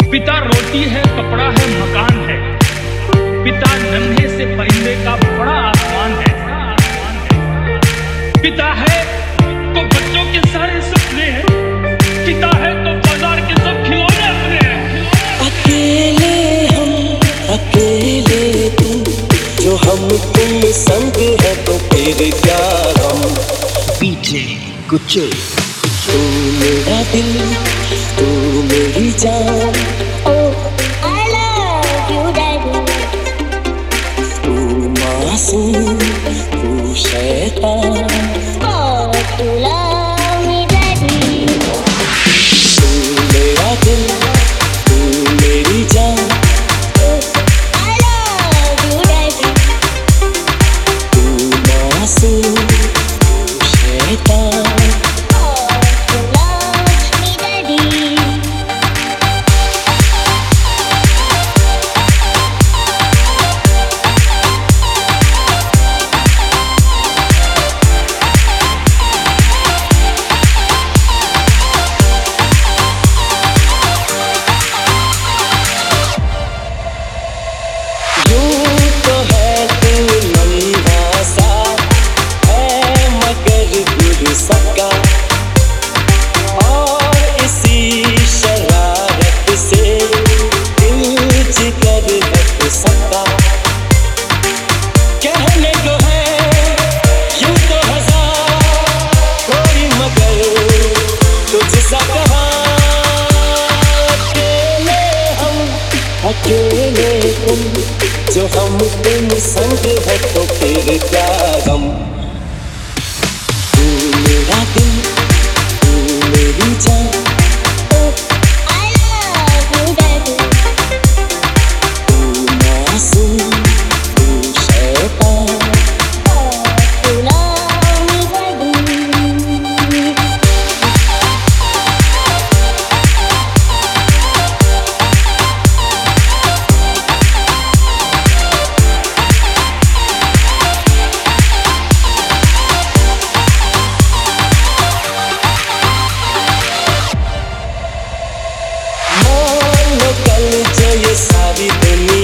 पिता रोटी है, कपड़ा है, मकान है। पिता नन्हे से परिंदे का बड़ा आसमान है। पिता है तो बच्चों के सारे सपने हैं। पिता है तो बाजार के सब खिलौने अपने हैं। अकेले हम, अकेले तुम, जो हम तुम संग है तो फिर क्या हम। पीछे कुछ तू मेरा दिल, तू मेरी जान, I love you, Daddy. तू मासूम, तू शैतान, You love me, Daddy. तू मेरा दिल, तू मेरी जान, I love you, Daddy. तू मासूम, तू शैतान। You love me, Daddy. यूं तो है दिल नन्हा सा, है मगर गुरसका, और इसी शरारत से दिल जिगर है सका। कहने को है यूं तो हजार, कोई मगर तुझसा कहा। अकेले हम, अकेले तुम, जो हम तुम संग है तो फिर क्या गम। तू मेरा दिल, तू मेरी जान, I love you, Daddy. तू मासूम, तू शैतान। You love me, Daddy. मान लो कल जो ये सारी दुनिया